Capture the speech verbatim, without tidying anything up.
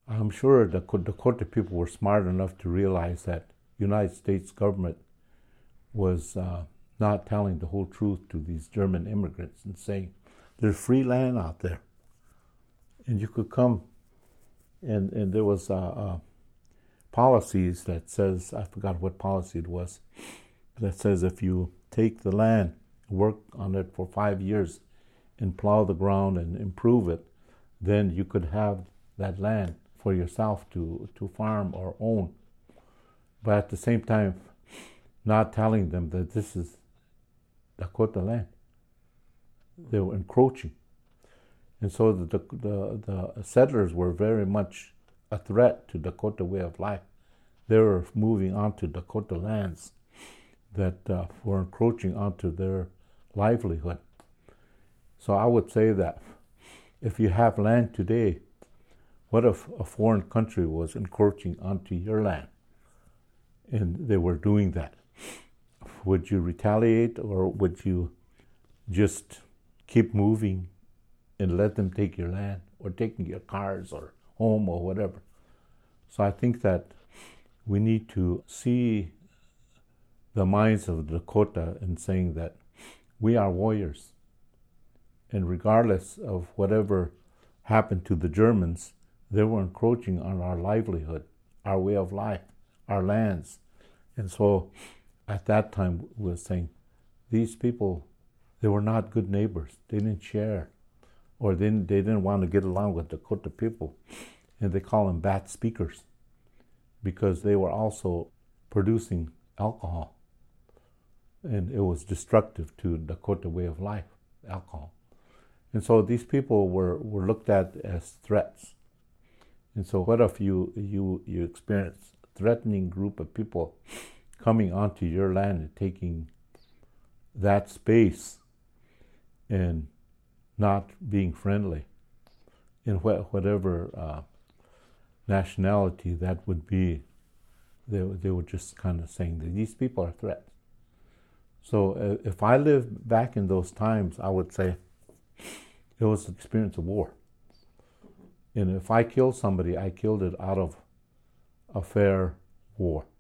I'm sure the Dakota people were smart enough to realize that United States government was uh, not telling the whole truth to these German immigrants and saying, there's free land out there. And you could come, and, and there was uh, uh, policies that says, I forgot what policy it was, that says if you take the land, work on it for five years, and plow the ground and improve it, then you could have that land for yourself to, to farm or own. But at the same time, not telling them that this is Dakota land. They were encroaching. And so the, the, the settlers were very much a threat to Dakota way of life. They were moving onto Dakota lands that uh, were encroaching onto their livelihood. So I would say that if you have land today, what if a foreign country was encroaching onto your land and they were doing that? Would you retaliate, or would you just keep moving and let them take your land or taking your cars or home or whatever? So I think that we need to see the minds of Dakota in saying that we are warriors. And regardless of whatever happened to the Germans, they were encroaching on our livelihood, our way of life, our lands. And so at that time we were saying, these people, they were not good neighbors. They didn't share, or they didn't, they didn't want to get along with Dakota people. And they call them bad speakers because they were also producing alcohol. And it was destructive to Dakota way of life, alcohol. And so these people were, were looked at as threats. And so what if you, you, you experience a threatening group of people coming onto your land and taking that space and not being friendly in wh- whatever uh, nationality that would be? They, they were just kind of saying that these people are threats. So uh, if I lived back in those times, I would say it was an experience of war. And if I killed somebody, I killed it out of a fair war.